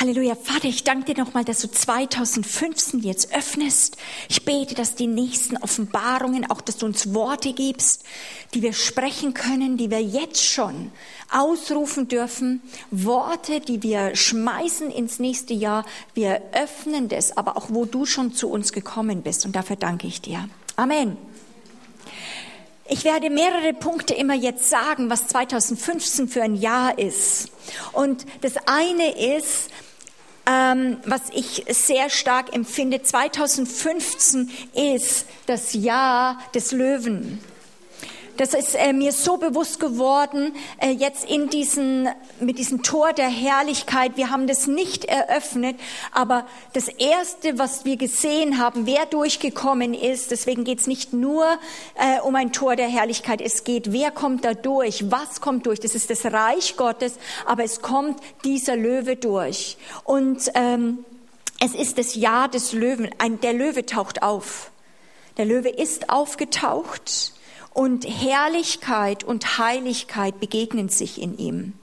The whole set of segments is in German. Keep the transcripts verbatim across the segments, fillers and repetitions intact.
Halleluja. Vater, ich danke dir nochmal, dass du zweitausendfünfzehn jetzt öffnest. Ich bete, dass die nächsten Offenbarungen, auch dass du uns Worte gibst, die wir sprechen können, die wir jetzt schon ausrufen dürfen. Worte, die wir schmeißen ins nächste Jahr. Wir öffnen das, aber auch wo du schon zu uns gekommen bist. Und dafür danke ich dir. Amen. Ich werde mehrere Punkte immer jetzt sagen, was zweitausendfünfzehn für ein Jahr ist. Und das eine ist, ähm, was ich sehr stark empfinde, zweitausendfünfzehn ist das Jahr des Löwen. Das ist äh, mir so bewusst geworden, äh, jetzt in diesen, mit diesem Tor der Herrlichkeit. Wir haben das nicht eröffnet, aber das Erste, was wir gesehen haben, wer durchgekommen ist, deswegen geht es nicht nur äh, um ein Tor der Herrlichkeit, es geht, wer kommt da durch, was kommt durch. Das ist das Reich Gottes, aber es kommt dieser Löwe durch. Und ähm, es ist das Jahr des Löwen. Ein, der Löwe taucht auf. Der Löwe ist aufgetaucht. Und Herrlichkeit und Heiligkeit begegnen sich in ihm.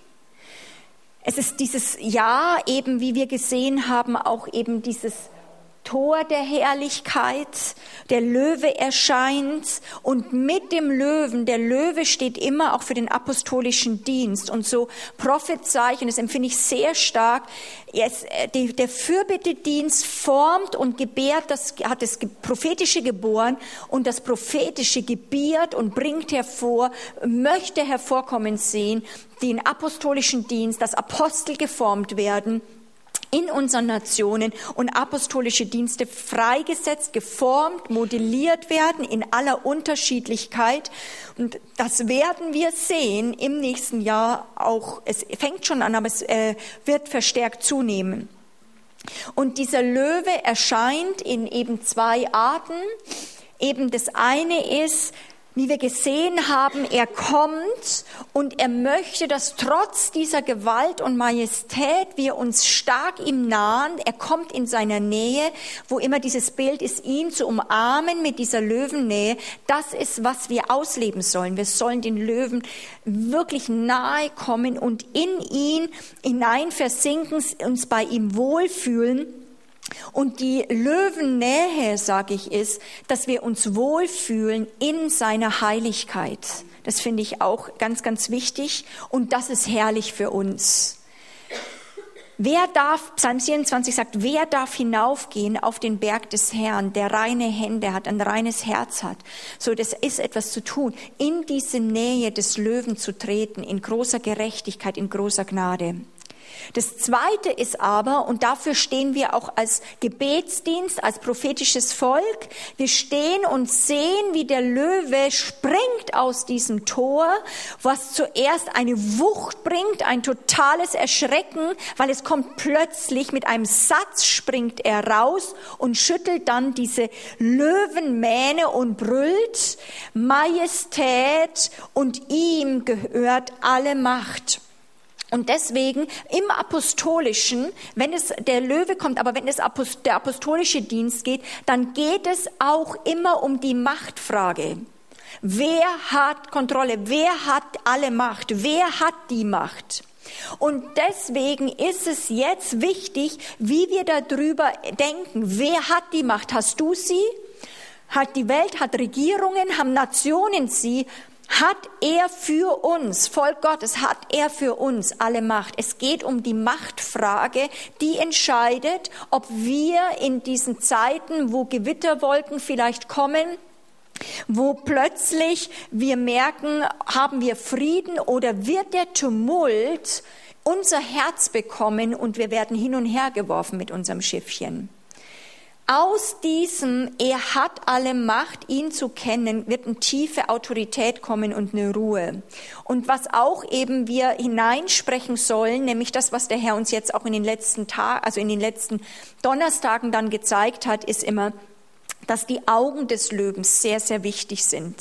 Es ist dieses Jahr eben, wie wir gesehen haben, auch eben dieses Tor der Herrlichkeit. Der Löwe erscheint und mit dem Löwen, der Löwe steht immer auch für den apostolischen Dienst und so prophezei ich, und das empfinde ich sehr stark, es, die, der Fürbittedienst formt und gebärt, das hat das Prophetische geboren und das Prophetische gebiert und bringt hervor, möchte hervorkommen sehen, den apostolischen Dienst, dass Apostel geformt werden in unseren Nationen und apostolische Dienste freigesetzt, geformt, modelliert werden in aller Unterschiedlichkeit. Und das werden wir sehen im nächsten Jahr auch. Es fängt schon an, aber es äh, wird verstärkt zunehmen. Und dieser Löwe erscheint in eben zwei Arten. Eben das eine ist, wie wir gesehen haben, er kommt und er möchte, dass trotz dieser Gewalt und Majestät wir uns stark ihm nahen. Er kommt in seiner Nähe, wo immer dieses Bild ist, ihn zu umarmen mit dieser Löwennähe. Das ist, was wir ausleben sollen. Wir sollen den Löwen wirklich nahe kommen und in ihn hinein versinken, uns bei ihm wohlfühlen. Und die Löwennähe, sage ich, ist, dass wir uns wohlfühlen in seiner Heiligkeit. Das finde ich auch ganz, ganz wichtig. Und das ist herrlich für uns. Wer darf, Psalm vierundzwanzig sagt, wer darf hinaufgehen auf den Berg des Herrn, der reine Hände hat, ein reines Herz hat. So, das ist etwas zu tun, in diese Nähe des Löwen zu treten, in großer Gerechtigkeit, in großer Gnade. Das Zweite ist aber, und dafür stehen wir auch als Gebetsdienst, als prophetisches Volk, wir stehen und sehen, wie der Löwe springt aus diesem Tor, was zuerst eine Wucht bringt, ein totales Erschrecken, weil es kommt plötzlich, mit einem Satz springt er raus und schüttelt dann diese Löwenmähne und brüllt, Majestät, und ihm gehört alle Macht. Und deswegen im Apostolischen, wenn es der Löwe kommt, aber wenn es der apostolische Dienst geht, dann geht es auch immer um die Machtfrage. Wer hat Kontrolle? Wer hat alle Macht? Wer hat die Macht? Und deswegen ist es jetzt wichtig, wie wir darüber denken. Wer hat die Macht? Hast du sie? Hat die Welt, hat Regierungen, haben Nationen sie? Hat er für uns, Volk Gottes, hat er für uns alle Macht. Es geht um die Machtfrage, die entscheidet, ob wir in diesen Zeiten, wo Gewitterwolken vielleicht kommen, wo plötzlich wir merken, haben wir Frieden oder wird der Tumult unser Herz bekommen und wir werden hin und her geworfen mit unserem Schiffchen. Aus diesem, er hat alle Macht, ihn zu kennen, wird eine tiefe Autorität kommen und eine Ruhe. Und was auch eben wir hineinsprechen sollen, nämlich das, was der Herr uns jetzt auch in den letzten Tagen, also in den letzten Donnerstagen dann gezeigt hat, ist immer, dass die Augen des Löwen sehr, sehr wichtig sind.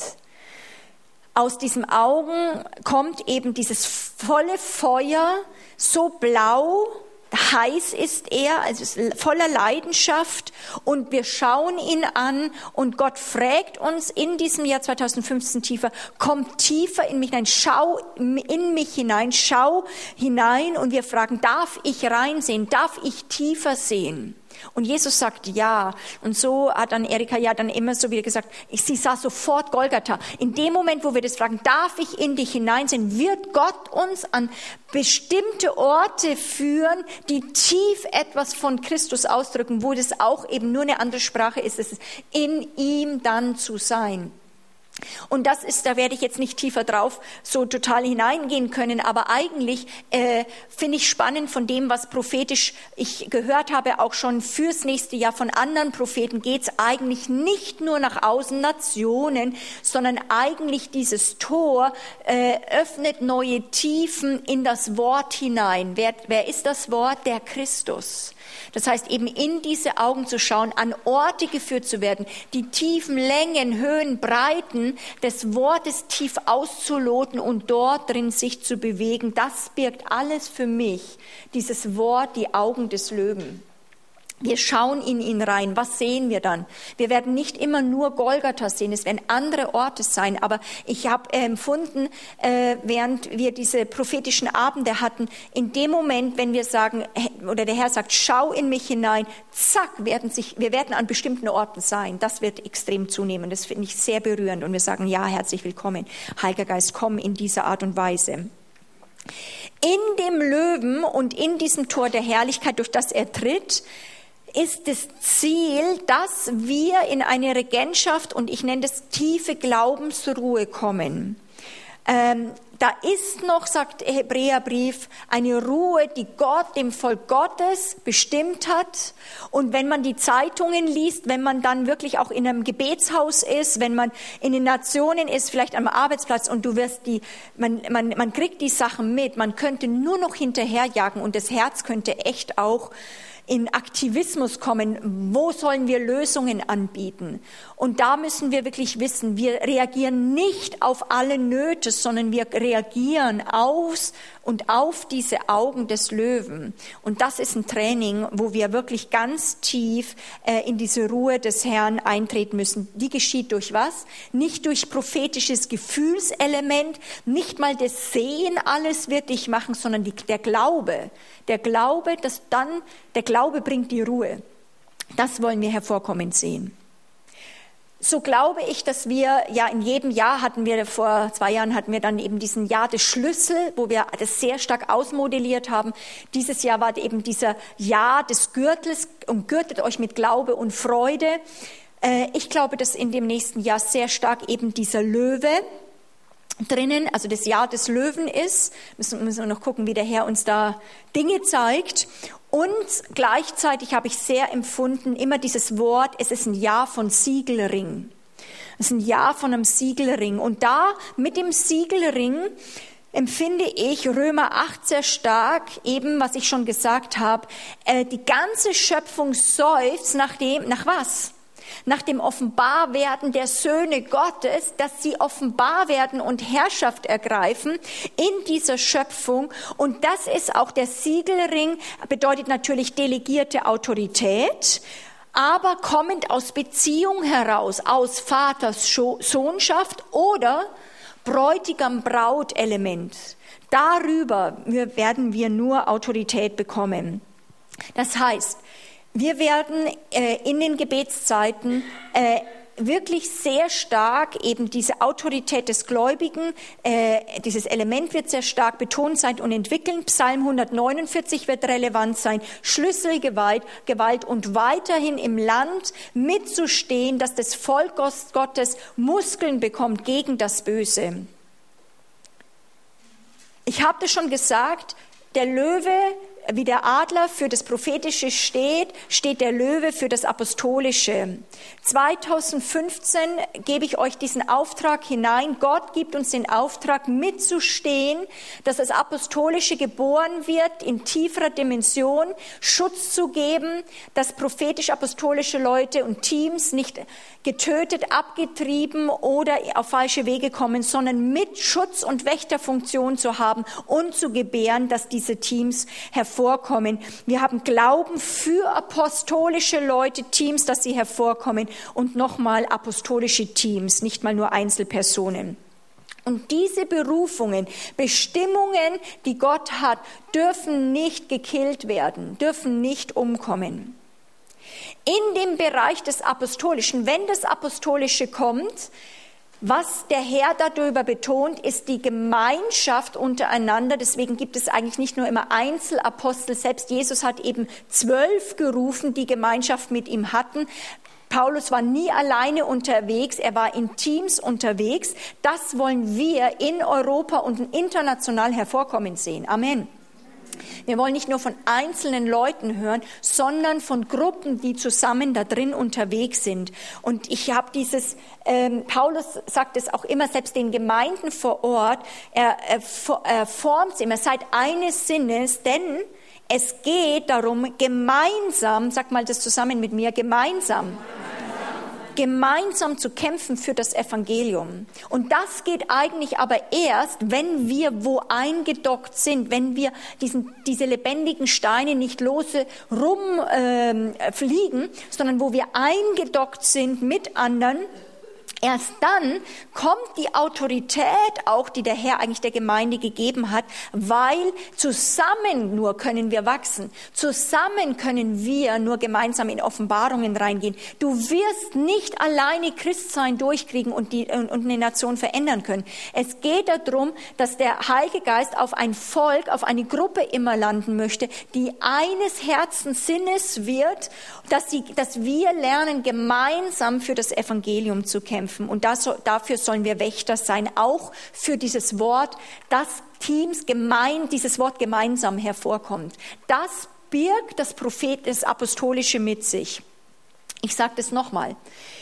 Aus diesen Augen kommt eben dieses volle Feuer, so blau, heiß ist er, also ist voller Leidenschaft, und wir schauen ihn an und Gott fragt uns in diesem Jahr zweitausendfünfzehn tiefer, komm tiefer in mich hinein, schau in mich hinein, schau hinein, und wir fragen, darf ich reinsehen, darf ich tiefer sehen? Und Jesus sagt ja. Und so hat dann Erika ja dann immer so wieder gesagt, sie sah sofort Golgatha. In dem Moment, wo wir das fragen, darf ich in dich hineinsehen, wird Gott uns an bestimmte Orte führen, die tief etwas von Christus ausdrücken, wo das auch eben nur eine andere Sprache ist, es ist in ihm dann zu sein. Und das ist, da werde ich jetzt nicht tiefer drauf so total hineingehen können, aber eigentlich äh, finde ich spannend von dem, was prophetisch ich gehört habe, auch schon fürs nächste Jahr von anderen Propheten, geht es eigentlich nicht nur nach außen, Nationen, sondern eigentlich dieses Tor äh, öffnet neue Tiefen in das Wort hinein. Wer, wer ist das Wort? Der Christus. Das heißt, eben in diese Augen zu schauen, an Orte geführt zu werden, die tiefen Längen, Höhen, Breiten des Wortes tief auszuloten und dort drin sich zu bewegen. Das birgt alles für mich, dieses Wort, die Augen des Löwen. Wir schauen in ihn rein. Was sehen wir dann? Wir werden nicht immer nur Golgatha sehen. Es werden andere Orte sein. Aber ich habe äh, empfunden, äh, während wir diese prophetischen Abende hatten, in dem Moment, wenn wir sagen, oder der Herr sagt, schau in mich hinein, zack, werden sich, wir werden an bestimmten Orten sein. Das wird extrem zunehmen. Das finde ich sehr berührend. Und wir sagen, ja, herzlich willkommen. Heiliger Geist, komm in dieser Art und Weise. In dem Löwen und in diesem Tor der Herrlichkeit, durch das er tritt, ist das Ziel, dass wir in eine Regentschaft und ich nenne das tiefe Glaubensruhe kommen. Ähm, da ist noch, sagt der Hebräerbrief, eine Ruhe, die Gott dem Volk Gottes bestimmt hat. Und wenn man die Zeitungen liest, wenn man dann wirklich auch in einem Gebetshaus ist, wenn man in den Nationen ist, vielleicht am Arbeitsplatz und du wirst die, man, man, man kriegt die Sachen mit, man könnte nur noch hinterherjagen und das Herz könnte echt auch in Aktivismus kommen. Wo sollen wir Lösungen anbieten? Und da müssen wir wirklich wissen, wir reagieren nicht auf alle Nöte, sondern wir reagieren aus und auf diese Augen des Löwen. Und das ist ein Training, wo wir wirklich ganz tief äh, in diese Ruhe des Herrn eintreten müssen. Die geschieht durch was? Nicht durch prophetisches Gefühlselement, nicht mal das Sehen alles wird dich machen, sondern die, der Glaube. Der Glaube, dass dann, der Glaube bringt die Ruhe. Das wollen wir hervorkommen sehen. So glaube ich, dass wir, ja in jedem Jahr hatten wir, vor zwei Jahren hatten wir dann eben diesen Jahr des Schlüssel, wo wir das sehr stark ausmodelliert haben. Dieses Jahr war eben dieser Jahr des Gürtels, umgürtet euch mit Glaube und Freude. Ich glaube, dass in dem nächsten Jahr sehr stark eben dieser Löwe drinnen, also das Jahr des Löwen ist. Müssen, müssen wir noch gucken, wie der Herr uns da Dinge zeigt. Und gleichzeitig habe ich sehr empfunden, immer dieses Wort, es ist ein Jahr von Siegelring. Es ist ein Jahr von einem Siegelring. Und da mit dem Siegelring empfinde ich Römer acht sehr stark, eben was ich schon gesagt habe, äh, die ganze Schöpfung seufzt nach dem, nach was? Nach dem Offenbarwerden der Söhne Gottes, dass sie offenbar werden und Herrschaft ergreifen in dieser Schöpfung. Und das ist auch der Siegelring, bedeutet natürlich delegierte Autorität, aber kommend aus Beziehung heraus, aus Vaters Sohnschaft oder Bräutigam-Braut-Element. Darüber werden wir nur Autorität bekommen. Das heißt, wir werden äh, in den Gebetszeiten äh, wirklich sehr stark eben diese Autorität des Gläubigen, äh, dieses Element wird sehr stark betont sein und entwickeln. Psalm hundertneunundvierzig wird relevant sein. Schlüsselgewalt, Gewalt und weiterhin im Land mitzustehen, dass das Volk Gottes Muskeln bekommt gegen das Böse. Ich habe das schon gesagt, der Löwe, wie der Adler für das Prophetische steht, steht der Löwe für das Apostolische. zweitausendfünfzehn gebe ich euch diesen Auftrag hinein. Gott gibt uns den Auftrag mitzustehen, dass das Apostolische geboren wird in tieferer Dimension, Schutz zu geben, dass prophetisch-apostolische Leute und Teams nicht getötet, abgetrieben oder auf falsche Wege kommen, sondern mit Schutz- und Wächterfunktion zu haben und zu gebären, dass diese Teams hervorkommen. hervorkommen. Wir haben Glauben für apostolische Leute, Teams, dass sie hervorkommen. Und nochmal apostolische Teams, nicht mal nur Einzelpersonen. Und diese Berufungen, Bestimmungen, die Gott hat, dürfen nicht gekillt werden, dürfen nicht umkommen. In dem Bereich des Apostolischen, wenn das Apostolische kommt, was der Herr darüber betont, ist die Gemeinschaft untereinander. Deswegen gibt es eigentlich nicht nur immer Einzelapostel. Selbst Jesus hat eben zwölf gerufen, die Gemeinschaft mit ihm hatten. Paulus war nie alleine unterwegs, er war in Teams unterwegs. Das wollen wir in Europa und international hervorkommen sehen. Amen. Wir wollen nicht nur von einzelnen Leuten hören, sondern von Gruppen, die zusammen da drin unterwegs sind. Und ich habe dieses, ähm, Paulus sagt es auch immer, selbst den Gemeinden vor Ort, er, er, er formt sie immer, seid eines Sinnes, denn es geht darum, gemeinsam, sag mal das zusammen mit mir, gemeinsam, gemeinsam zu kämpfen für das Evangelium. Und das geht eigentlich aber erst, wenn wir wo eingedockt sind, wenn wir diesen, diese lebendigen Steine nicht lose rumfliegen, äh, sondern wo wir eingedockt sind mit anderen. Erst dann kommt die Autorität auch, die der Herr eigentlich der Gemeinde gegeben hat, weil zusammen nur können wir wachsen. Zusammen können wir nur gemeinsam in Offenbarungen reingehen. Du wirst nicht alleine Christsein durchkriegen und, die, und eine Nation verändern können. Es geht darum, dass der Heilige Geist auf ein Volk, auf eine Gruppe immer landen möchte, die eines Herzens Sinnes wird, dass, sie, dass wir lernen, gemeinsam für das Evangelium zu kämpfen. Und das, dafür sollen wir Wächter sein, auch für dieses Wort, dass Teams gemein, dieses Wort gemeinsam hervorkommt. Das birgt das Prophet, das Apostolische mit sich. Ich sage das nochmal.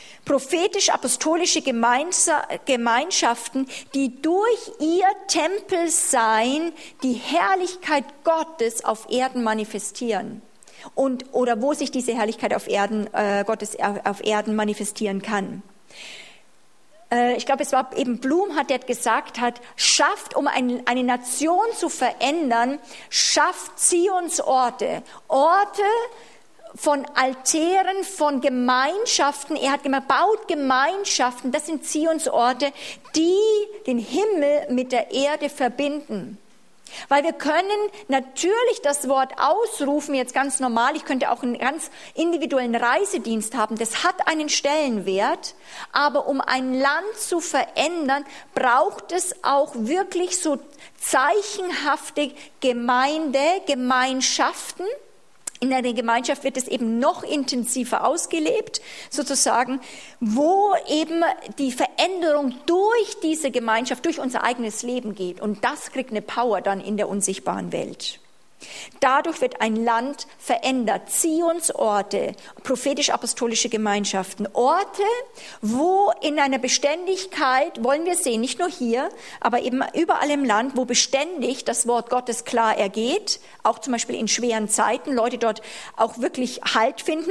Prophetisch-apostolische Gemeinschaften, die durch ihr Tempelsein die Herrlichkeit Gottes auf Erden manifestieren. Und, oder wo sich diese Herrlichkeit auf Erden, äh, Gottes auf Erden manifestieren kann. Ich glaube, es war eben Blum, hat der gesagt hat, schafft, um ein, eine Nation zu verändern, schafft Zionsorte, Orte von Altären, von Gemeinschaften. Er hat gemacht, baut Gemeinschaften, das sind Zionsorte, die den Himmel mit der Erde verbinden. Weil wir können natürlich das Wort ausrufen, jetzt ganz normal, ich könnte auch einen ganz individuellen Reisedienst haben, das hat einen Stellenwert, aber um ein Land zu verändern, braucht es auch wirklich so zeichenhafte Gemeinde, Gemeinschaften. In einer Gemeinschaft wird es eben noch intensiver ausgelebt, sozusagen, wo eben die Veränderung durch diese Gemeinschaft, durch unser eigenes Leben geht. Und das kriegt eine Power dann in der unsichtbaren Welt. Dadurch wird ein Land verändert. Zionsorte, prophetisch-apostolische Gemeinschaften, Orte, wo in einer Beständigkeit, wollen wir sehen, nicht nur hier, aber eben überall im Land, wo beständig das Wort Gottes klar ergeht, auch zum Beispiel in schweren Zeiten, Leute dort auch wirklich Halt finden,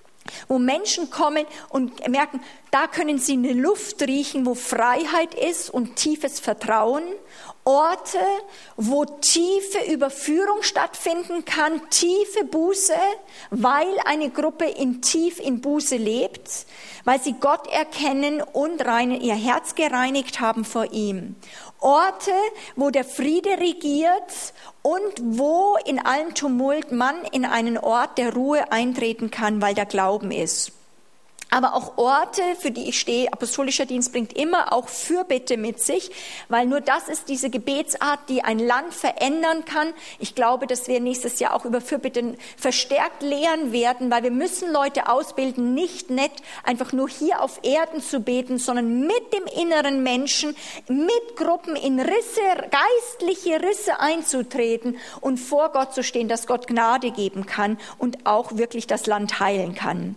wo Menschen kommen und merken, da können sie eine Luft riechen, wo Freiheit ist und tiefes Vertrauen. Orte, wo tiefe Überführung stattfinden kann, tiefe Buße, weil eine Gruppe in tief in Buße lebt, weil sie Gott erkennen und rein, ihr Herz gereinigt haben vor ihm. Orte, wo der Friede regiert und wo in allem Tumult man in einen Ort der Ruhe eintreten kann, weil der Glauben ist. Aber auch Orte, für die ich stehe, apostolischer Dienst bringt immer auch Fürbitte mit sich, weil nur das ist diese Gebetsart, die ein Land verändern kann. Ich glaube, dass wir nächstes Jahr auch über Fürbitte verstärkt lehren werden, weil wir müssen Leute ausbilden, nicht nett einfach nur hier auf Erden zu beten, sondern mit dem inneren Menschen, mit Gruppen in Risse, geistliche Risse einzutreten und vor Gott zu stehen, dass Gott Gnade geben kann und auch wirklich das Land heilen kann.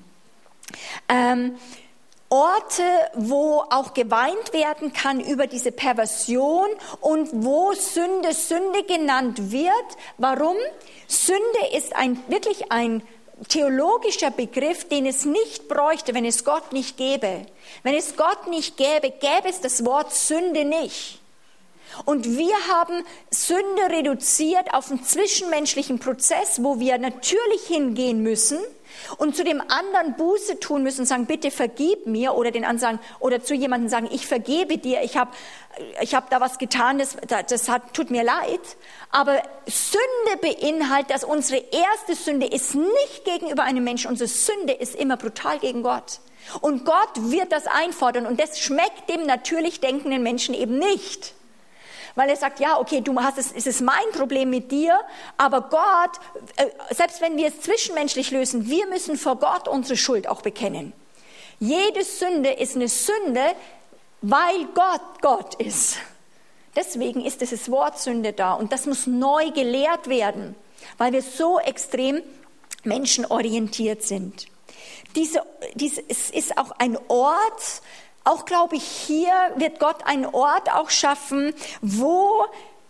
Ähm, Orte, wo auch geweint werden kann über diese Perversion und wo Sünde Sünde genannt wird. Warum? Sünde ist ein, wirklich ein theologischer Begriff, den es nicht bräuchte, wenn es Gott nicht gäbe. Wenn es Gott nicht gäbe, gäbe es das Wort Sünde nicht. Und wir haben Sünde reduziert auf einen zwischenmenschlichen Prozess, wo wir natürlich hingehen müssen und zu dem anderen Buße tun müssen und sagen, bitte vergib mir, oder den anderen sagen, oder zu jemandem sagen, ich vergebe dir, ich habe ich hab da was getan, das, das hat, tut mir leid. Aber Sünde beinhaltet, dass unsere erste Sünde ist nicht gegenüber einem Menschen, unsere Sünde ist immer brutal gegen Gott. Und Gott wird das einfordern und das schmeckt dem natürlich denkenden Menschen eben nicht. Weil er sagt, ja, okay, du hast es, es ist mein Problem mit dir, aber Gott, äh, selbst wenn wir es zwischenmenschlich lösen, wir müssen vor Gott unsere Schuld auch bekennen. Jede Sünde ist eine Sünde, weil Gott Gott ist. Deswegen ist dieses Wort Sünde da und das muss neu gelehrt werden, weil wir so extrem menschenorientiert sind. Diese, diese, es ist auch ein Ort, auch glaube ich, hier wird Gott einen Ort auch schaffen, wo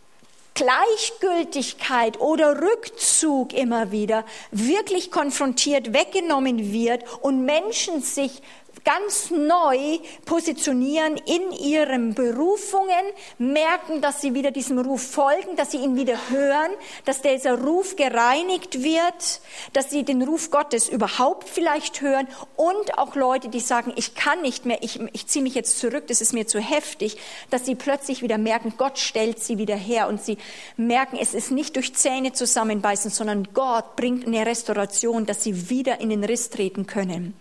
Gleichgültigkeit oder Rückzug immer wieder wirklich konfrontiert, weggenommen wird und Menschen sich ganz neu positionieren in ihren Berufungen, merken, dass sie wieder diesem Ruf folgen, dass sie ihn wieder hören, dass dieser Ruf gereinigt wird, dass sie den Ruf Gottes überhaupt vielleicht hören und auch Leute, die sagen, ich kann nicht mehr, ich, ich ziehe mich jetzt zurück, das ist mir zu heftig, dass sie plötzlich wieder merken, Gott stellt sie wieder her und sie merken, es ist nicht durch Zähne zusammenbeißen, sondern Gott bringt eine Restauration, dass sie wieder in den Riss treten können.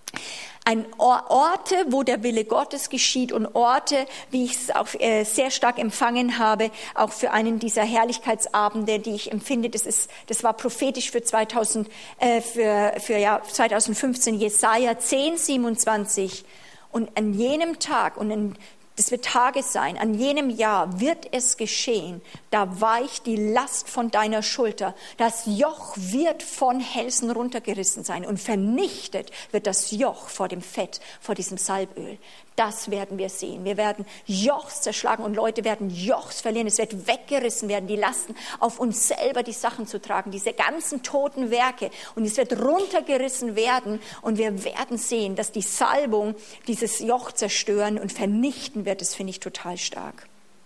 Ein Orte, wo der Wille Gottes geschieht und Orte, wie ich es auch äh, sehr stark empfangen habe, auch für einen dieser Herrlichkeitsabende, die ich empfinde, das ist, das war prophetisch für zweitausend, äh, für, für ja, zweitausendfünfzehn, Jesaja zehn, siebenundzwanzig. Und an jenem Tag und an Das wird Tage sein, an jenem Jahr wird es geschehen, da weicht die Last von deiner Schulter, das Joch wird von Hälsen runtergerissen sein und vernichtet wird das Joch vor dem Fett, vor diesem Salböl. Das werden wir sehen. Wir werden Jochs zerschlagen und Leute werden Jochs verlieren. Es wird weggerissen werden, die Lasten auf uns selber, die Sachen zu tragen, diese ganzen toten Werke. Und es wird runtergerissen werden und wir werden sehen, dass die Salbung dieses Joch zerstören und vernichten wird. Das finde ich total stark.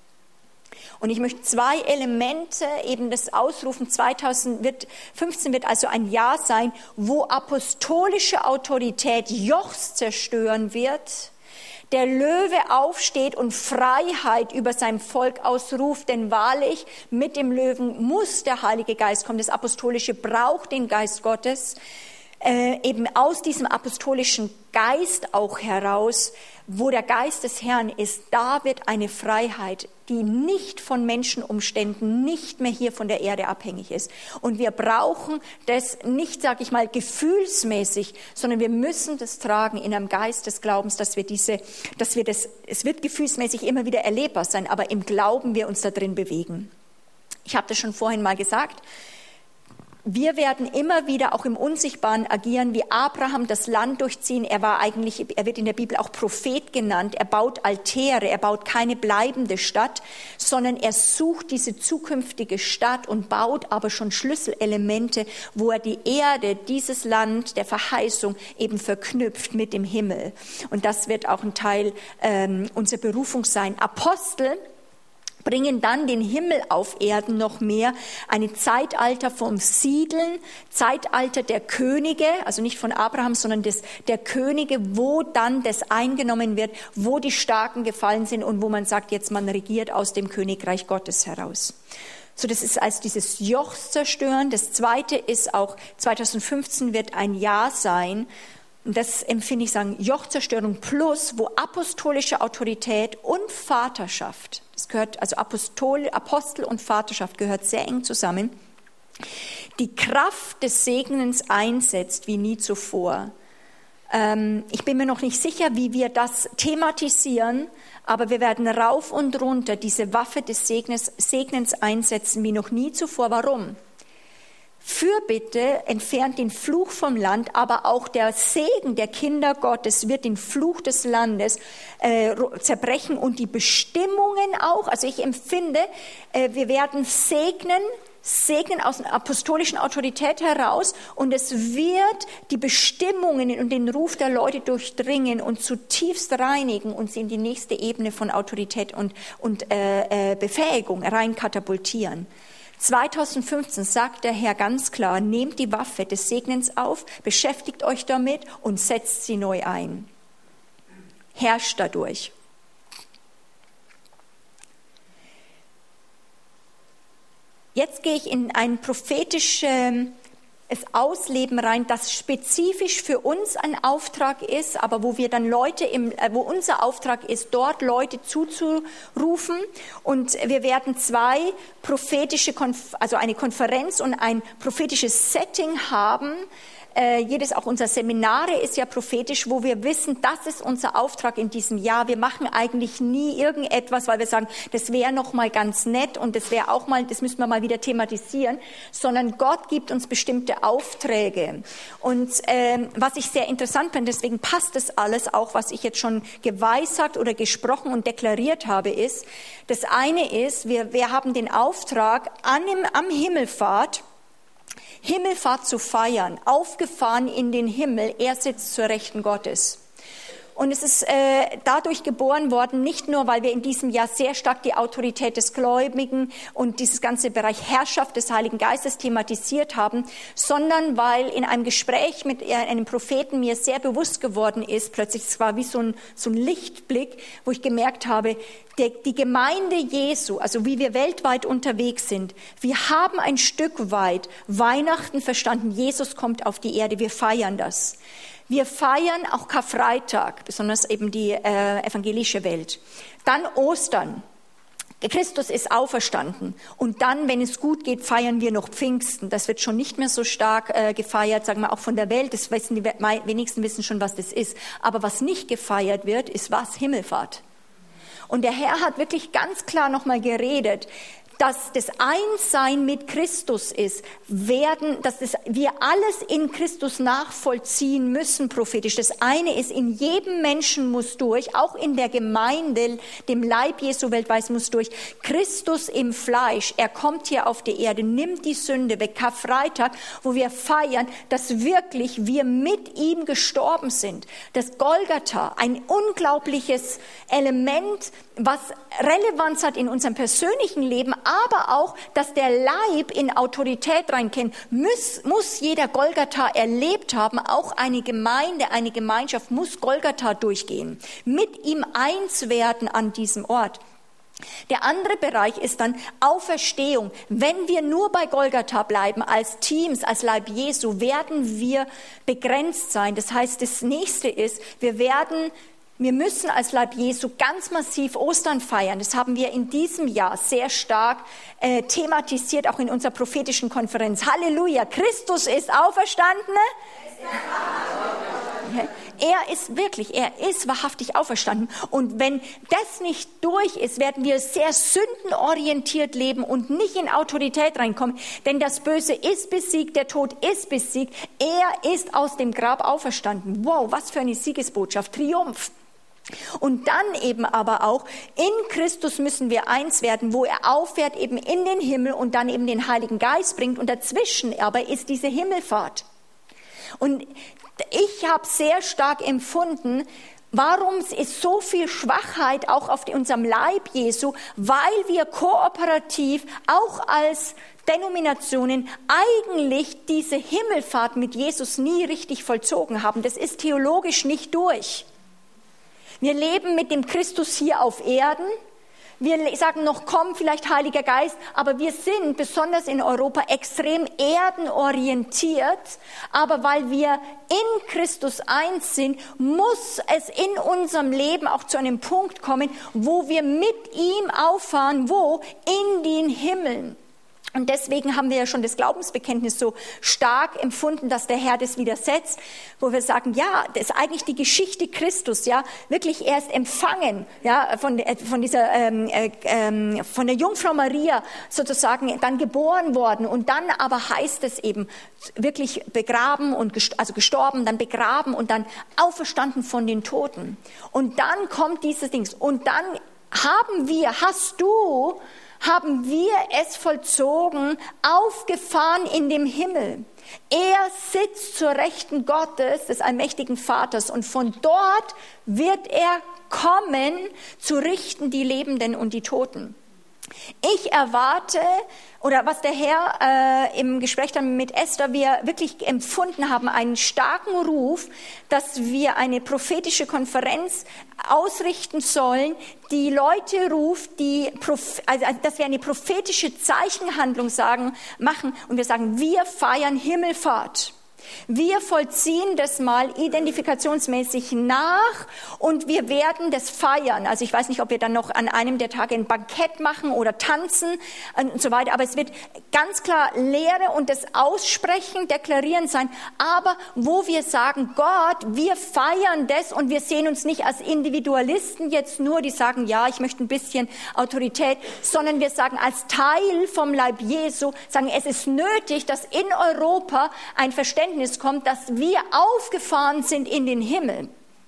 Und ich möchte zwei Elemente eben das ausrufen. zweitausendfünfzehn wird also ein Jahr sein, wo apostolische Autorität Jochs zerstören wird. Der Löwe aufsteht und Freiheit über sein Volk ausruft, denn wahrlich mit dem Löwen muss der Heilige Geist kommen. Das Apostolische braucht den Geist Gottes. Äh, eben aus diesem apostolischen Geist auch heraus, wo der Geist des Herrn ist, da wird eine Freiheit, die nicht von Menschenumständen, nicht mehr hier von der Erde abhängig ist. Und wir brauchen das nicht, sage ich mal, gefühlsmäßig, sondern wir müssen das tragen in einem Geist des Glaubens, dass wir diese, dass wir das, es wird gefühlsmäßig immer wieder erlebbar sein, aber im Glauben wir uns da drin bewegen. Ich habe das schon vorhin mal gesagt. Wir werden immer wieder auch im Unsichtbaren agieren, wie Abraham das Land durchziehen. Er war eigentlich, er wird in der Bibel auch Prophet genannt. Er baut Altäre, er baut keine bleibende Stadt, sondern er sucht diese zukünftige Stadt und baut aber schon Schlüsselelemente, wo er die Erde, dieses Land der Verheißung eben verknüpft mit dem Himmel. Und das wird auch ein Teil ähm, unserer Berufung sein. Apostel bringen dann den Himmel auf Erden noch mehr, ein Zeitalter vom Siedeln, Zeitalter der Könige, also nicht von Abraham, sondern des, der Könige, wo dann das eingenommen wird, wo die Starken gefallen sind und wo man sagt, jetzt man regiert aus dem Königreich Gottes heraus. So, das ist als dieses Joch zerstören. Das Zweite ist auch, zweitausendfünfzehn wird ein Jahr sein, und das empfinde ich sagen, Jochzerstörung plus, wo apostolische Autorität und Vaterschaft, das gehört, also Apostol, Apostel und Vaterschaft gehört sehr eng zusammen, die Kraft des Segnens einsetzt wie nie zuvor. Ähm, ich bin mir noch nicht sicher, wie wir das thematisieren, aber wir werden rauf und runter diese Waffe des Segnens, Segnens einsetzen wie noch nie zuvor. Warum? Fürbitte entfernt den Fluch vom Land, aber auch der Segen der Kinder Gottes wird den Fluch des Landes äh, zerbrechen und die Bestimmungen auch. Also ich empfinde, äh, wir werden segnen segnen aus einer apostolischen Autorität heraus und es wird die Bestimmungen und den Ruf der Leute durchdringen und zutiefst reinigen und sie in die nächste Ebene von Autorität und, und äh, äh, Befähigung rein katapultieren. zweitausendfünfzehn sagt der Herr ganz klar, nehmt die Waffe des Segnens auf, beschäftigt euch damit und setzt sie neu ein. Herrscht dadurch. Jetzt gehe ich in ein prophetisches Ausleben rein, das spezifisch für uns ein Auftrag ist, aber wo wir dann Leute, im, wo unser Auftrag ist, dort Leute zuzurufen. Und wir werden zwei prophetische, also eine Konferenz und ein prophetisches Setting haben. Äh, jedes, auch unser Seminare ist ja prophetisch, wo wir wissen, das ist unser Auftrag in diesem Jahr. Wir machen eigentlich nie irgendetwas, weil wir sagen, das wäre noch mal ganz nett und das wäre auch mal, das müssen wir mal wieder thematisieren, sondern Gott gibt uns bestimmte Aufträge. Und ähm, was ich sehr interessant finde, deswegen passt das alles auch, was ich jetzt schon geweissagt oder gesprochen und deklariert habe, ist, das eine ist, wir, wir haben den Auftrag an dem, am Himmelfahrt, Himmelfahrt zu feiern, aufgefahren in den Himmel, er sitzt zur Rechten Gottes. Und es ist äh, dadurch geboren worden, nicht nur, weil wir in diesem Jahr sehr stark die Autorität des Gläubigen und dieses ganze Bereich Herrschaft des Heiligen Geistes thematisiert haben, sondern weil in einem Gespräch mit einem Propheten mir sehr bewusst geworden ist, plötzlich, es war wie so ein, so ein Lichtblick, wo ich gemerkt habe, der, die Gemeinde Jesu, also wie wir weltweit unterwegs sind, wir haben ein Stück weit Weihnachten verstanden, Jesus kommt auf die Erde, wir feiern das. Wir feiern auch Karfreitag, besonders eben die äh, evangelische Welt. Dann Ostern. Christus ist auferstanden. Und dann, wenn es gut geht, feiern wir noch Pfingsten. Das wird schon nicht mehr so stark äh, gefeiert, sagen wir auch von der Welt. Das wissen die wenigsten wissen schon, was das ist. Aber was nicht gefeiert wird, ist was? Himmelfahrt. Und der Herr hat wirklich ganz klar nochmal geredet, dass das Einssein mit Christus ist, werden, dass das, wir alles in Christus nachvollziehen müssen prophetisch. Das eine ist, in jedem Menschen muss durch, auch in der Gemeinde, dem Leib Jesu weltweit muss durch, Christus im Fleisch, er kommt hier auf die Erde, nimmt die Sünde weg, Karfreitag, wo wir feiern, dass wirklich wir mit ihm gestorben sind. Das Golgatha, ein unglaubliches Element, was Relevanz hat in unserem persönlichen Leben, aber auch, dass der Leib in Autorität reinkennt, muss, muss jeder Golgatha erlebt haben, auch eine Gemeinde, eine Gemeinschaft muss Golgatha durchgehen, mit ihm eins werden an diesem Ort. Der andere Bereich ist dann Auferstehung. Wenn wir nur bei Golgatha bleiben, als Teams, als Leib Jesu, werden wir begrenzt sein. Das heißt, das nächste ist, wir werden Wir müssen als Leib Jesu ganz massiv Ostern feiern. Das haben wir in diesem Jahr sehr stark äh, thematisiert, auch in unserer prophetischen Konferenz. Halleluja, Christus ist auferstanden. Er ist wirklich, er ist wahrhaftig auferstanden. Und wenn das nicht durch ist, werden wir sehr sündenorientiert leben und nicht in Autorität reinkommen. Denn das Böse ist besiegt, der Tod ist besiegt. Er ist aus dem Grab auferstanden. Wow, was für eine Siegesbotschaft, Triumph. Und dann eben aber auch, in Christus müssen wir eins werden, wo er auffährt eben in den Himmel und dann eben den Heiligen Geist bringt. Und dazwischen aber ist diese Himmelfahrt. Und ich habe sehr stark empfunden, warum ist so viel Schwachheit auch auf unserem Leib Jesu, weil wir kooperativ auch als Denominationen eigentlich diese Himmelfahrt mit Jesus nie richtig vollzogen haben. Das ist theologisch nicht durch. Wir leben mit dem Christus hier auf Erden. Wir sagen noch, komm, vielleicht Heiliger Geist, aber wir sind besonders in Europa extrem erdenorientiert. Aber weil wir in Christus eins sind, muss es in unserem Leben auch zu einem Punkt kommen, wo wir mit ihm auffahren, wo? In den Himmeln. Und deswegen haben wir ja schon das Glaubensbekenntnis so stark empfunden, dass der Herr das widersetzt, wo wir sagen, ja, das ist eigentlich die Geschichte Christus, ja, wirklich erst empfangen, ja, von, von dieser, ähm, äh, von der Jungfrau Maria sozusagen dann geboren worden und dann aber heißt es eben wirklich begraben und gest- also gestorben, dann begraben und dann auferstanden von den Toten. Und dann kommt dieses Ding und dann haben wir, hast du haben wir es vollzogen, aufgefahren in dem Himmel. Er sitzt zur Rechten Gottes, des allmächtigen Vaters, und von dort wird er kommen, zu richten die Lebenden und die Toten. Ich erwarte, oder was der Herr äh, im Gespräch dann mit Esther wir wirklich empfunden haben, einen starken Ruf, dass wir eine prophetische Konferenz ausrichten sollen, die Leute ruft, die, also dass wir eine prophetische Zeichenhandlung sagen, machen und wir sagen, wir feiern Himmelfahrt. Wir vollziehen das mal identifikationsmäßig nach und wir werden das feiern. Also ich weiß nicht, ob wir dann noch an einem der Tage ein Bankett machen oder tanzen und so weiter, aber es wird ganz klar Lehre und das Aussprechen, Deklarieren sein, aber wo wir sagen, Gott, wir feiern das und wir sehen uns nicht als Individualisten jetzt nur, die sagen, ja, ich möchte ein bisschen Autorität, sondern wir sagen als Teil vom Leib Jesu, sagen, es ist nötig, dass in Europa ein Verständnis kommt, dass wir aufgefahren sind in den Himmel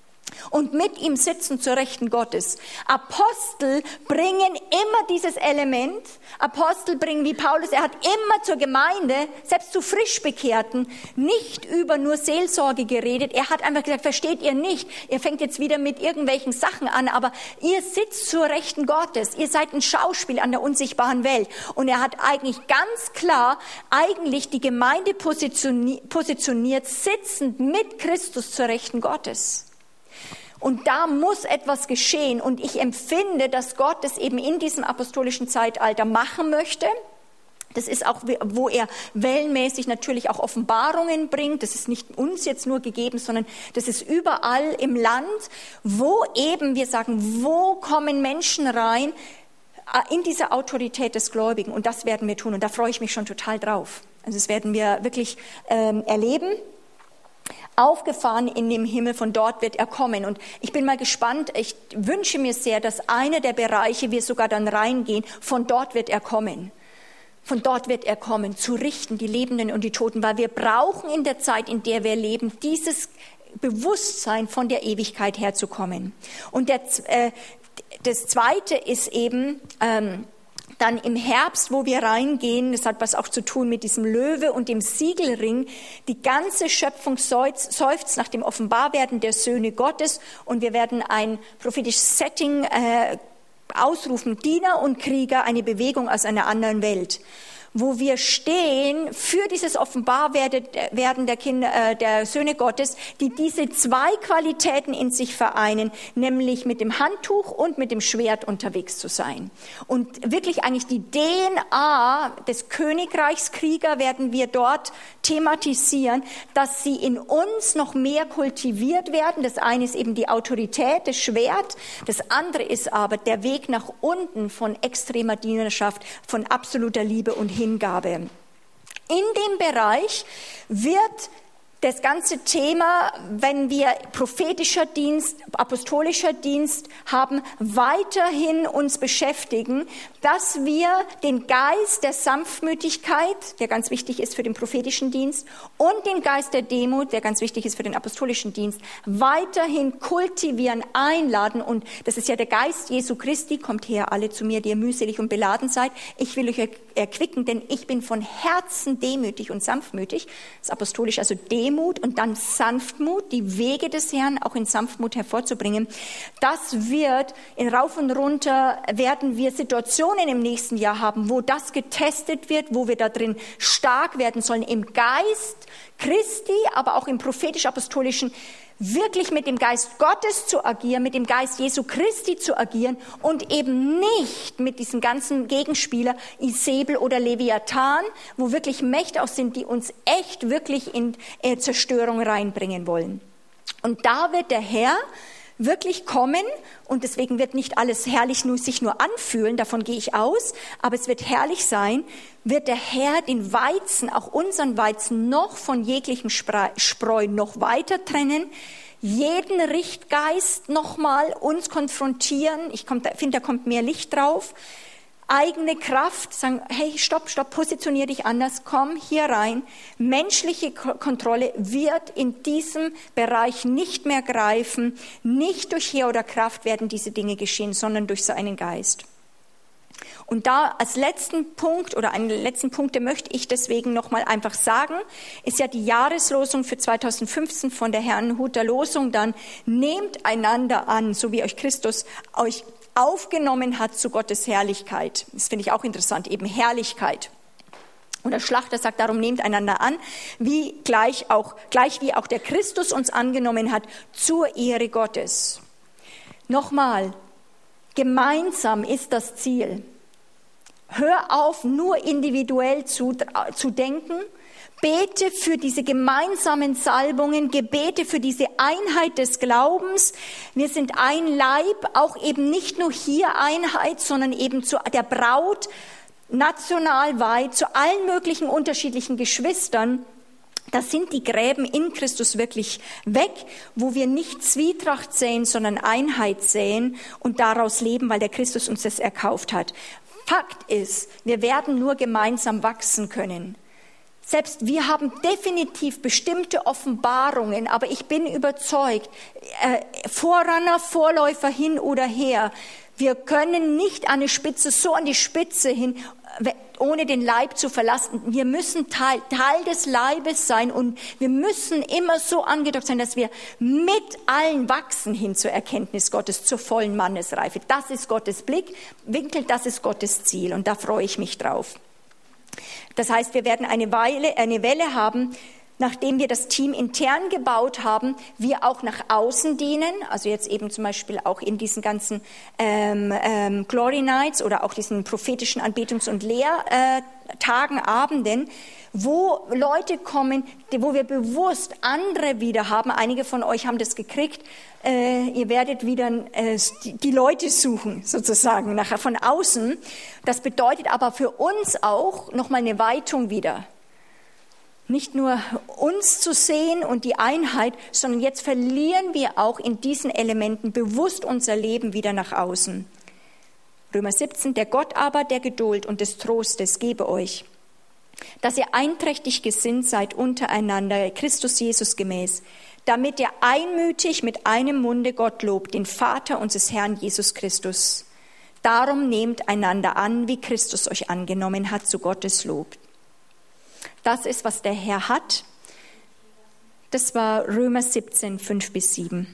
und mit ihm sitzen zur Rechten Gottes. Apostel bringen immer dieses Element. Apostel bringen wie Paulus, er hat immer zur Gemeinde, selbst zu Frischbekehrten, nicht über nur Seelsorge geredet. Er hat einfach gesagt, versteht ihr nicht, ihr fängt jetzt wieder mit irgendwelchen Sachen an, aber ihr sitzt zur Rechten Gottes. Ihr seid ein Schauspiel an der unsichtbaren Welt. Und er hat eigentlich ganz klar eigentlich die Gemeinde positioniert, positioniert sitzend mit Christus zur Rechten Gottes. Und da muss etwas geschehen. Und ich empfinde, dass Gott es eben in diesem apostolischen Zeitalter machen möchte. Das ist auch, wo er wellenmäßig natürlich auch Offenbarungen bringt. Das ist nicht uns jetzt nur gegeben, sondern das ist überall im Land, wo eben wir sagen, wo kommen Menschen rein in diese Autorität des Gläubigen. Und das werden wir tun. Und da freue ich mich schon total drauf. Also das werden wir wirklich ähm, erleben. Aufgefahren in dem Himmel, von dort wird er kommen. Und ich bin mal gespannt, ich wünsche mir sehr, dass einer der Bereiche, wir sogar dann reingehen, von dort wird er kommen. Von dort wird er kommen, zu richten, die Lebenden und die Toten, weil wir brauchen in der Zeit, in der wir leben, dieses Bewusstsein, von der Ewigkeit herzukommen. Und der, äh, das Zweite ist eben, ähm, dann im Herbst, wo wir reingehen, das hat was auch zu tun mit diesem Löwe und dem Siegelring, die ganze Schöpfung seufzt nach dem Offenbarwerden der Söhne Gottes und wir werden ein prophetisches Setting äh, ausrufen, Diener und Krieger, eine Bewegung aus einer anderen Welt, wo wir stehen für dieses Offenbarwerden der Kinder, äh, der Söhne Gottes, die diese zwei Qualitäten in sich vereinen, nämlich mit dem Handtuch und mit dem Schwert unterwegs zu sein. Und wirklich eigentlich die D N A des Königreichskrieger werden wir dort thematisieren, dass sie in uns noch mehr kultiviert werden. Das eine ist eben die Autorität, das Schwert. Das andere ist aber der Weg nach unten von extremer Dienerschaft, von absoluter Liebe und Hingabe. In dem Bereich wird das ganze Thema, wenn wir prophetischer Dienst, apostolischer Dienst haben, weiterhin uns beschäftigen, dass wir den Geist der Sanftmütigkeit, der ganz wichtig ist für den prophetischen Dienst, und den Geist der Demut, der ganz wichtig ist für den apostolischen Dienst, weiterhin kultivieren, einladen. Und das ist ja der Geist Jesu Christi, kommt her alle zu mir, die ihr mühselig und beladen seid. Ich will euch erquicken, denn ich bin von Herzen demütig und sanftmütig. Das ist apostolisch, also Demut. Und dann Sanftmut, die Wege des Herrn auch in Sanftmut hervorzubringen. Das wird in rauf und runter, werden wir Situationen im nächsten Jahr haben, wo das getestet wird, wo wir da drin stark werden sollen, im Geist Christi, aber auch im prophetisch-apostolischen, wirklich mit dem Geist Gottes zu agieren, mit dem Geist Jesu Christi zu agieren und eben nicht mit diesen ganzen Gegenspieler Isabel oder Leviathan, wo wirklich Mächte auch sind, die uns echt wirklich in äh, Zerstörung reinbringen wollen. Und da wird der Herr wirklich kommen und deswegen wird nicht alles herrlich nur sich nur anfühlen, davon gehe ich aus, aber es wird herrlich sein, wird der Herr den Weizen, auch unseren Weizen, noch von jeglichem Spreu noch weiter trennen, jeden Richtgeist nochmal uns konfrontieren, ich finde, da kommt mehr Licht drauf, eigene Kraft, sagen, hey, stopp, stopp, positionier dich anders, komm hier rein. Menschliche Kontrolle wird in diesem Bereich nicht mehr greifen. Nicht durch Heer oder Kraft werden diese Dinge geschehen, sondern durch seinen Geist. Und da als letzten Punkt oder einen letzten Punkt, den möchte ich deswegen nochmal einfach sagen, ist ja die Jahreslosung für zweitausendfünfzehn von der Herrnhuter Losung dann, nehmt einander an, so wie euch Christus euch aufgenommen hat zu Gottes Herrlichkeit. Das finde ich auch interessant, eben Herrlichkeit. Und der Schlachter sagt darum, nehmt einander an, wie gleich auch, gleich wie auch der Christus uns angenommen hat, zur Ehre Gottes. Nochmal, gemeinsam ist das Ziel. Hör auf, nur individuell zu, zu denken. Bete für diese gemeinsamen Salbungen, Gebete für diese Einheit des Glaubens. Wir sind ein Leib, auch eben nicht nur hier Einheit, sondern eben zu der Braut, nationalweit, zu allen möglichen unterschiedlichen Geschwistern. Da sind die Gräben in Christus wirklich weg, wo wir nicht Zwietracht säen, sondern Einheit säen und daraus leben, weil der Christus uns das erkauft hat. Fakt ist, wir werden nur gemeinsam wachsen können. Selbst wir haben definitiv bestimmte Offenbarungen, aber ich bin überzeugt, äh, Vorrunner, Vorläufer hin oder her, wir können nicht an die Spitze, so an die Spitze hin, ohne den Leib zu verlassen. Wir müssen Teil, Teil des Leibes sein und wir müssen immer so angedockt sein, dass wir mit allen wachsen hin zur Erkenntnis Gottes, zur vollen Mannesreife. Das ist Gottes Blickwinkel, das ist Gottes Ziel und da freue ich mich drauf. Das heißt, wir werden eine Weile, eine Welle haben, nachdem wir das Team intern gebaut haben, wir auch nach außen dienen, also jetzt eben zum Beispiel auch in diesen ganzen ähm, ähm, Glory Nights oder auch diesen prophetischen Anbetungs- und Lehrtagen, Abenden, wo Leute kommen, wo wir bewusst andere wieder haben. Einige von euch haben das gekriegt. Äh, ihr werdet wieder äh, die, die Leute suchen, sozusagen, nachher von außen. Das bedeutet aber für uns auch nochmal eine Weitung wieder. Nicht nur uns zu sehen und die Einheit, sondern jetzt verlieren wir auch in diesen Elementen bewusst unser Leben wieder nach außen. Römer siebzehn, der Gott aber der Geduld und des Trostes gebe euch, dass ihr einträchtig gesinnt seid untereinander, Christus Jesus gemäß, damit ihr einmütig mit einem Munde Gott lobt, den Vater unseres Herrn Jesus Christus. Darum nehmt einander an, wie Christus euch angenommen hat, zu Gottes Lob. Das ist, was der Herr hat. Das war Römer siebzehn, fünf bis sieben.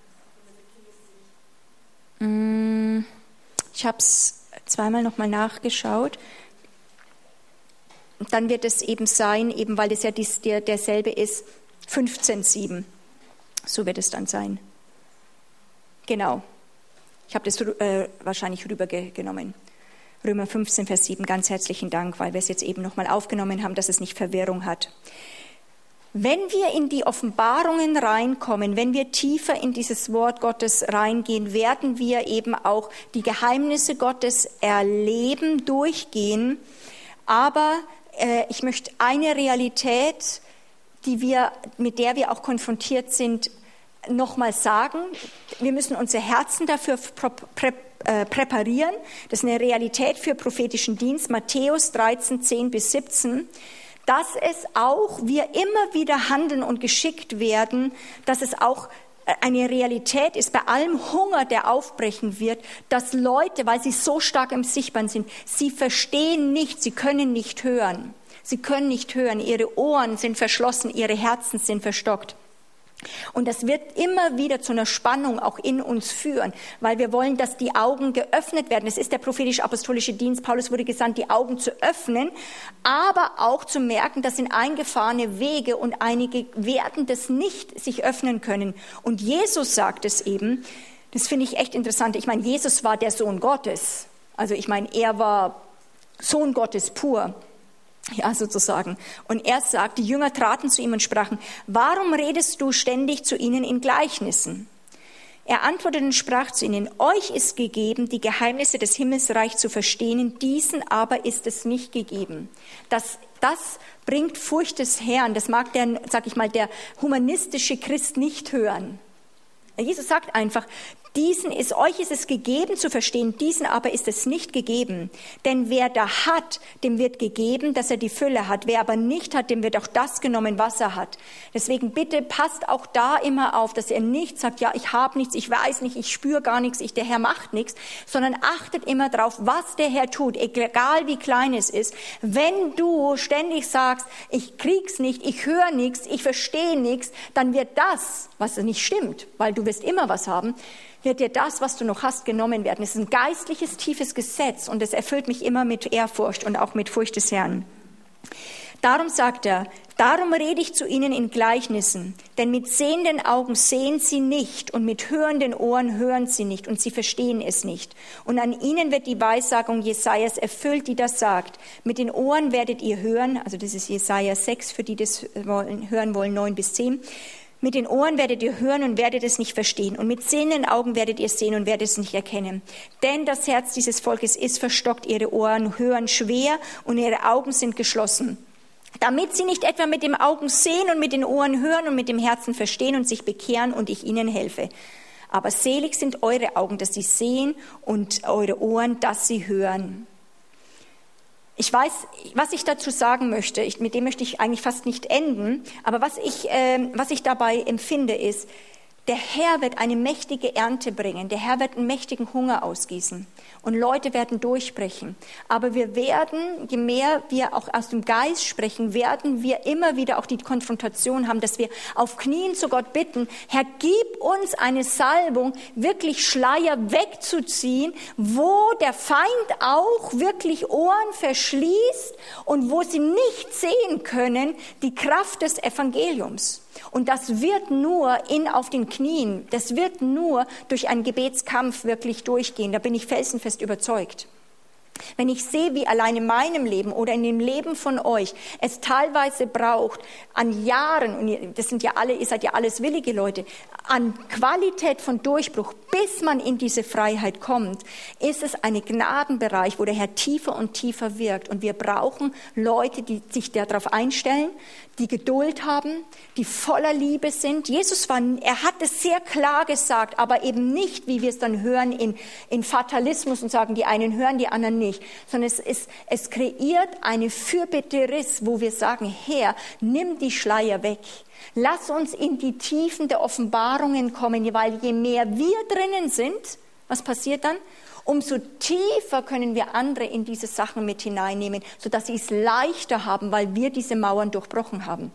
Ich habe es zweimal nochmal nachgeschaut. Und dann wird es eben sein, eben weil es ja dies, der, derselbe ist, fünfzehn, sieben. So wird es dann sein. Genau. Ich habe das äh, wahrscheinlich rübergenommen. Römer fünfzehn, Vers sieben, ganz herzlichen Dank, weil wir es jetzt eben nochmal aufgenommen haben, dass es nicht Verwirrung hat. Wenn wir in die Offenbarungen reinkommen, wenn wir tiefer in dieses Wort Gottes reingehen, werden wir eben auch die Geheimnisse Gottes erleben, durchgehen. Aber äh, ich möchte eine Realität, die wir, mit der wir auch konfrontiert sind, nochmal sagen. Wir müssen unsere Herzen dafür präparieren. präparieren. Das ist eine Realität für prophetischen Dienst, Matthäus dreizehn, zehn bis siebzehn, dass es auch, wir immer wieder handeln und geschickt werden, dass es auch eine Realität ist, bei allem Hunger, der aufbrechen wird, dass Leute, weil sie so stark im Sichtbaren sind, sie verstehen nicht, sie können nicht hören. Sie können nicht hören, ihre Ohren sind verschlossen, ihre Herzen sind verstockt. Und das wird immer wieder zu einer Spannung auch in uns führen, weil wir wollen, dass die Augen geöffnet werden. Es ist der prophetisch-apostolische Dienst. Paulus wurde gesandt, die Augen zu öffnen, aber auch zu merken, das sind eingefahrene Wege und einige werden das nicht sich öffnen können. Und Jesus sagt es eben, das finde ich echt interessant. Ich meine, Jesus war der Sohn Gottes. Also ich meine, er war Sohn Gottes pur. Ja, sozusagen. Und er sagt, die Jünger traten zu ihm und sprachen, warum redest du ständig zu ihnen in Gleichnissen? Er antwortete und sprach zu ihnen, euch ist gegeben, die Geheimnisse des Himmelsreichs zu verstehen, diesen aber ist es nicht gegeben. Das, das bringt Furcht des Herrn, das mag der, sag ich mal, der humanistische Christ nicht hören. Jesus sagt einfach, Diesen ist, euch ist es gegeben zu verstehen, diesen aber ist es nicht gegeben. Denn wer da hat, dem wird gegeben, dass er die Fülle hat. Wer aber nicht hat, dem wird auch das genommen, was er hat. Deswegen bitte passt auch da immer auf, dass ihr nicht sagt, ja, ich habe nichts, ich weiß nicht, ich spüre gar nichts, ich, der Herr macht nichts, sondern achtet immer drauf, was der Herr tut, egal wie klein es ist. Wenn du ständig sagst, ich krieg's nicht, ich höre nichts, ich verstehe nichts, dann wird das, was nicht stimmt, weil du wirst immer was haben, wird dir das, was du noch hast, genommen werden. Es ist ein geistliches, tiefes Gesetz und es erfüllt mich immer mit Ehrfurcht und auch mit Furcht des Herrn. Darum sagt er, darum rede ich zu ihnen in Gleichnissen, denn mit sehenden Augen sehen sie nicht und mit hörenden Ohren hören sie nicht und sie verstehen es nicht. Und an ihnen wird die Weissagung Jesajas erfüllt, die das sagt. Mit den Ohren werdet ihr hören, also das ist Jesaja sechs, für die das wollen, hören wollen, neun bis zehn. Mit den Ohren werdet ihr hören und werdet es nicht verstehen. Und mit sehenden Augen werdet ihr sehen und werdet es nicht erkennen. Denn das Herz dieses Volkes ist verstockt, ihre Ohren hören schwer und ihre Augen sind geschlossen. Damit sie nicht etwa mit den Augen sehen und mit den Ohren hören und mit dem Herzen verstehen und sich bekehren und ich ihnen helfe. Aber selig sind eure Augen, dass sie sehen und eure Ohren, dass sie hören. Ich weiß, was ich dazu sagen möchte, ich, mit dem möchte ich eigentlich fast nicht enden, aber was ich, äh, was ich dabei empfinde ist, der Herr wird eine mächtige Ernte bringen, der Herr wird einen mächtigen Hunger ausgießen und Leute werden durchbrechen. Aber wir werden, je mehr wir auch aus dem Geist sprechen, werden wir immer wieder auch die Konfrontation haben, dass wir auf Knien zu Gott bitten, Herr, gib uns eine Salbung, wirklich Schleier wegzuziehen, wo der Feind auch wirklich Ohren verschließt und wo sie nicht sehen können, die Kraft des Evangeliums. Und das wird nur in auf den Knien, das wird nur durch einen Gebetskampf wirklich durchgehen. Da bin ich felsenfest überzeugt. Wenn ich sehe, wie allein in meinem Leben oder in dem Leben von euch es teilweise braucht, an Jahren, und das sind ja alle, ihr seid ja alles willige Leute, an Qualität von Durchbruch, bis man in diese Freiheit kommt, ist es ein Gnadenbereich, wo der Herr tiefer und tiefer wirkt. Und wir brauchen Leute, die sich darauf einstellen, die Geduld haben, die voller Liebe sind. Jesus war, er hat es sehr klar gesagt, aber eben nicht, wie wir es dann hören, in, in Fatalismus und sagen, die einen hören, die anderen nicht. Sondern es, ist, es kreiert eine Fürbitteriss, wo wir sagen, Herr, nimm die Schleier weg. Lass uns in die Tiefen der Offenbarungen kommen, weil je mehr wir drinnen sind, was passiert dann? Umso tiefer können wir andere in diese Sachen mit hineinnehmen, sodass sie es leichter haben, weil wir diese Mauern durchbrochen haben.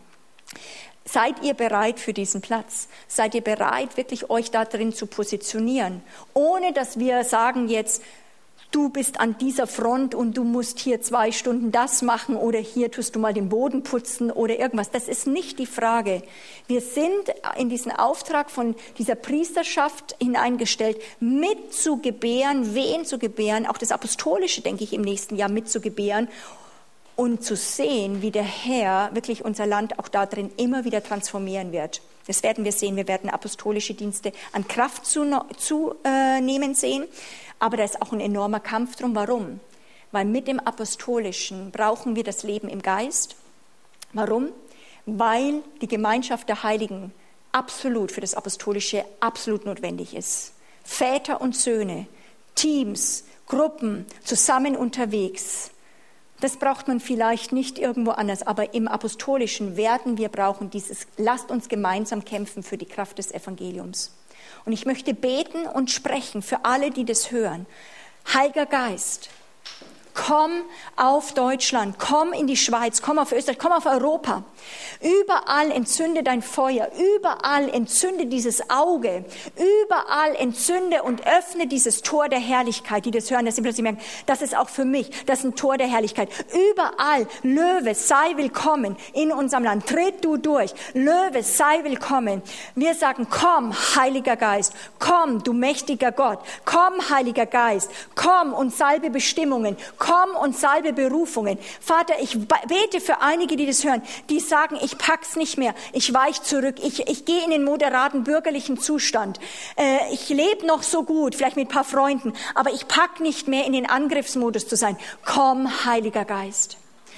Seid ihr bereit für diesen Platz? Seid ihr bereit, wirklich euch da drin zu positionieren? Ohne dass wir sagen jetzt, du bist an dieser Front und du musst hier zwei Stunden das machen oder hier tust du mal den Boden putzen oder irgendwas. Das ist nicht die Frage. Wir sind in diesen Auftrag von dieser Priesterschaft hineingestellt, mitzugebären, wen zu gebären, auch das Apostolische, denke ich, im nächsten Jahr mitzugebären und zu sehen, wie der Herr wirklich unser Land auch da drin immer wieder transformieren wird. Das werden wir sehen. Wir werden apostolische Dienste an Kraft zunehmen zu, äh, sehen. Aber da ist auch ein enormer Kampf drum. Warum? Weil mit dem Apostolischen brauchen wir das Leben im Geist. Warum? Weil die Gemeinschaft der Heiligen absolut für das Apostolische absolut notwendig ist. Väter und Söhne, Teams, Gruppen, zusammen unterwegs. Das braucht man vielleicht nicht irgendwo anders, aber im Apostolischen werden wir brauchen dieses, lasst uns gemeinsam kämpfen für die Kraft des Evangeliums. Und ich möchte beten und sprechen für alle, die das hören. Heiliger Geist, komm auf Deutschland, komm in die Schweiz, komm auf Österreich, komm auf Europa. Überall entzünde dein Feuer, überall entzünde dieses Auge, überall entzünde und öffne dieses Tor der Herrlichkeit, die das hören, dass sie plötzlich merken, das ist auch für mich, das ist ein Tor der Herrlichkeit. Überall, Löwe, sei willkommen in unserem Land, tritt du durch, Löwe, sei willkommen. Wir sagen, komm, Heiliger Geist, komm, du mächtiger Gott, komm, Heiliger Geist, komm und salbe Bestimmungen, komm und salbe Berufungen. Vater, ich bete für einige, die das hören, die sagen, ich pack's nicht mehr, ich weich zurück, ich, ich gehe in den moderaten bürgerlichen Zustand. Äh, ich lebe noch so gut, vielleicht mit ein paar Freunden, aber ich pack nicht mehr in den Angriffsmodus zu sein. Komm, Heiliger Geist.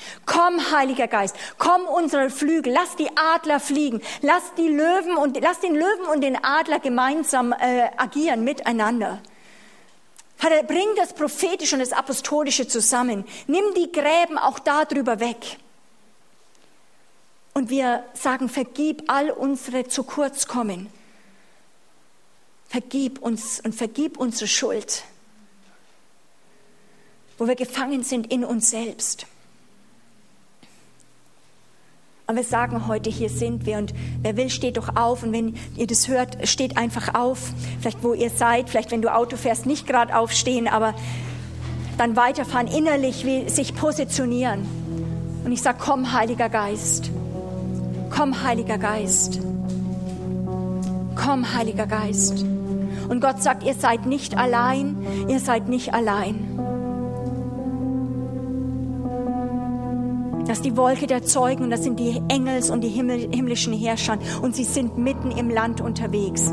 Komm, Heiliger Geist, komm unsere Flügel, lass die Adler fliegen, lass die Löwen und lass den Löwen und den Adler gemeinsam äh, agieren miteinander. Vater, bring das Prophetische und das Apostolische zusammen. Nimm die Gräben auch da drüber weg. Und wir sagen, vergib all unsere zu kurz kommen. Vergib uns und vergib unsere Schuld, wo wir gefangen sind in uns selbst. Und wir sagen heute, hier sind wir, und wer will, steht doch auf, und wenn ihr das hört, steht einfach auf, vielleicht wo ihr seid, vielleicht wenn du Auto fährst, nicht gerade aufstehen, aber dann weiterfahren, innerlich wie sich positionieren. Und ich sage, komm, Heiliger Geist, komm, Heiliger Geist, komm, Heiliger Geist. Und Gott sagt, ihr seid nicht allein, ihr seid nicht allein. Das ist die Wolke der Zeugen und das sind die Engels und die Himmel, himmlischen Herrscher und sie sind mitten im Land unterwegs.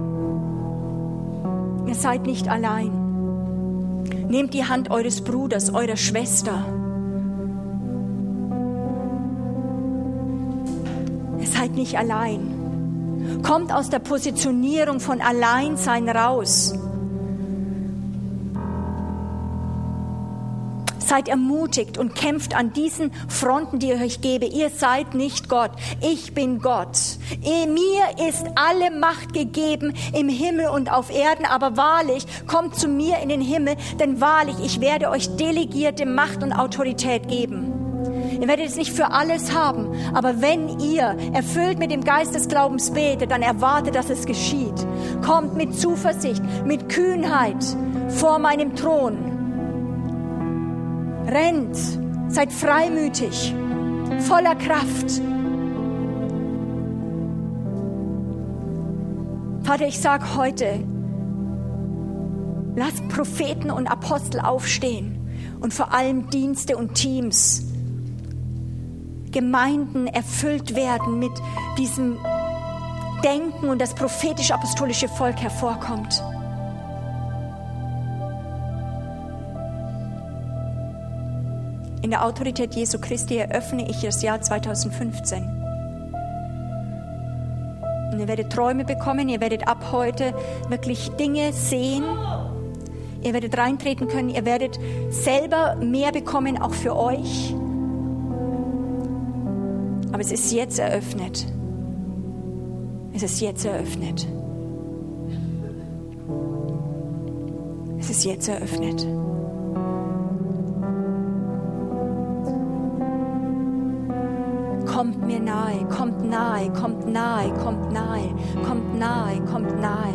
Ihr seid nicht allein. Nehmt die Hand eures Bruders, eurer Schwester. Ihr seid nicht allein. Kommt aus der Positionierung von Alleinsein raus. Seid ermutigt und kämpft an diesen Fronten, die ich euch gebe. Ihr seid nicht Gott, ich bin Gott. Mir ist alle Macht gegeben im Himmel und auf Erden, aber wahrlich, kommt zu mir in den Himmel, denn wahrlich, ich werde euch delegierte Macht und Autorität geben. Ihr werdet es nicht für alles haben, aber wenn ihr erfüllt mit dem Geist des Glaubens betet, dann erwartet, dass es geschieht. Kommt mit Zuversicht, mit Kühnheit vor meinem Thron. Rennt, seid freimütig, voller Kraft. Vater, ich sage heute, lasst Propheten und Apostel aufstehen und vor allem Dienste und Teams, Gemeinden erfüllt werden mit diesem Denken und das prophetisch-apostolische Volk hervorkommt. In der Autorität Jesu Christi eröffne ich das Jahr zweitausendfünfzehn. Und ihr werdet Träume bekommen, ihr werdet ab heute wirklich Dinge sehen, ihr werdet reintreten können, ihr werdet selber mehr bekommen, auch für euch. Aber es ist jetzt eröffnet. Es ist jetzt eröffnet. Es ist jetzt eröffnet. Kommt mir nahe, kommt nahe, kommt nahe, kommt nahe, kommt nahe, kommt nahe.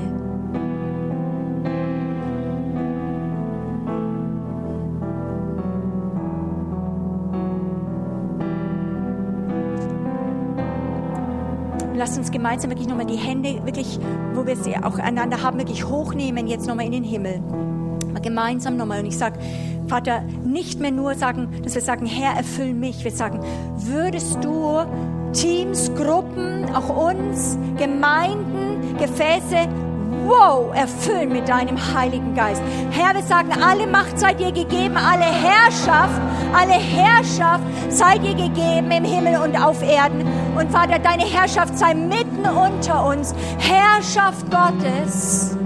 Lasst uns gemeinsam wirklich nochmal die Hände, wirklich, wo wir sie auch einander haben, wirklich hochnehmen, jetzt nochmal in den Himmel. Mal gemeinsam nochmal. Und ich sage, Vater, nicht mehr nur sagen, dass wir sagen, Herr, erfüll mich. Wir sagen, würdest du Teams, Gruppen, auch uns, Gemeinden, Gefäße, wow, erfüllen mit deinem Heiligen Geist. Herr, wir sagen, alle Macht seid ihr gegeben, alle Herrschaft, alle Herrschaft seid ihr gegeben im Himmel und auf Erden. Und Vater, deine Herrschaft sei mitten unter uns. Herrschaft Gottes.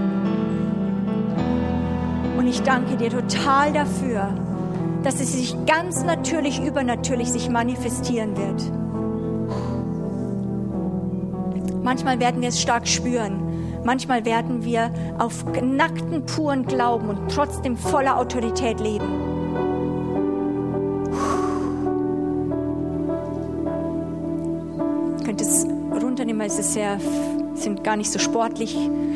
Und ich danke dir total dafür, dass es sich ganz natürlich, übernatürlich sich manifestieren wird. Manchmal werden wir es stark spüren. Manchmal werden wir auf nackten, puren Glauben und trotzdem voller Autorität leben. Ich könnte es runternehmen, weil es sehr, sind gar nicht so sportlich.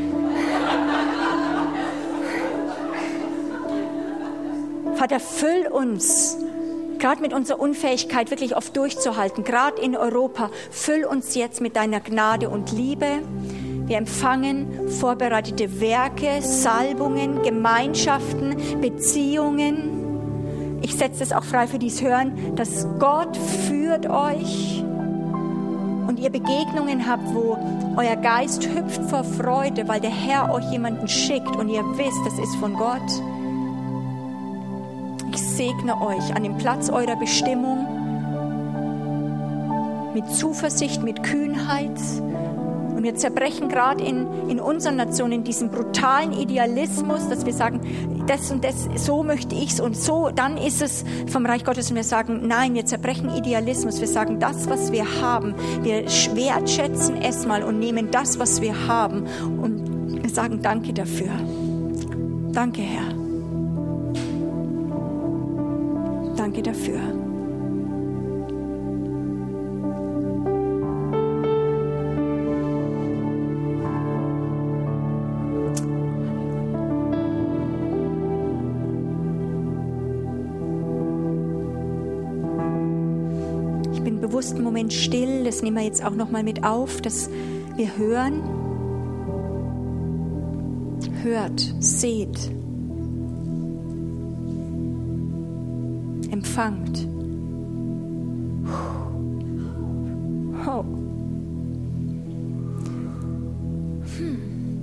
Vater, füll uns, gerade mit unserer Unfähigkeit wirklich oft durchzuhalten, gerade in Europa, füll uns jetzt mit deiner Gnade und Liebe. Wir empfangen vorbereitete Werke, Salbungen, Gemeinschaften, Beziehungen. Ich setze es auch frei für dies Hören, dass Gott führt euch und ihr Begegnungen habt, wo euer Geist hüpft vor Freude, weil der Herr euch jemanden schickt und ihr wisst, das ist von Gott. Ich segne euch an dem Platz eurer Bestimmung. mit Zuversicht, mit Kühnheit. Und wir zerbrechen gerade in, in unserer Nation in diesem brutalen Idealismus, dass wir sagen, das und das, so möchte ich es und so, dann ist es vom Reich Gottes. Und wir sagen, nein, wir zerbrechen Idealismus. Wir sagen, das, was wir haben, wir wertschätzen es mal und nehmen das, was wir haben. Und wir sagen, danke dafür. Danke, Herr. Danke dafür. Bewusst einen Moment still, das nehmen wir jetzt auch noch mal mit auf, dass wir hören. Hört, seht, empfangt. Oh. Hm.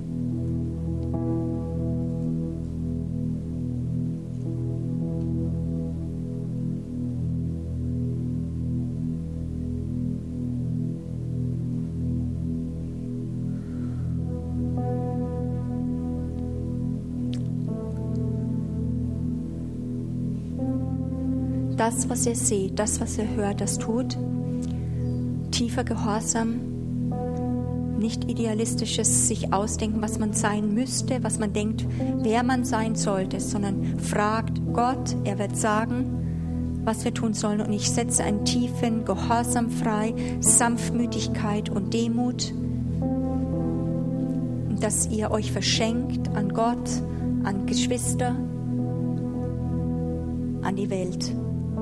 Das, was ihr seht, das, was ihr hört, das tut. Tiefer Gehorsam, nicht idealistisches sich ausdenken, was man sein müsste, was man denkt, wer man sein sollte, sondern fragt Gott, er wird sagen, was wir tun sollen. Und ich setze einen tiefen Gehorsam frei, Sanftmütigkeit und Demut, dass ihr euch verschenkt an Gott, an Geschwister, an die Welt.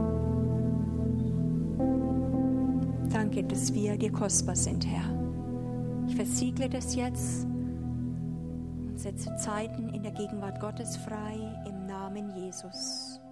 Danke, dass wir dir kostbar sind, Herr. Ich versiegle das jetzt und setze Zeiten in der Gegenwart Gottes frei im Namen Jesus.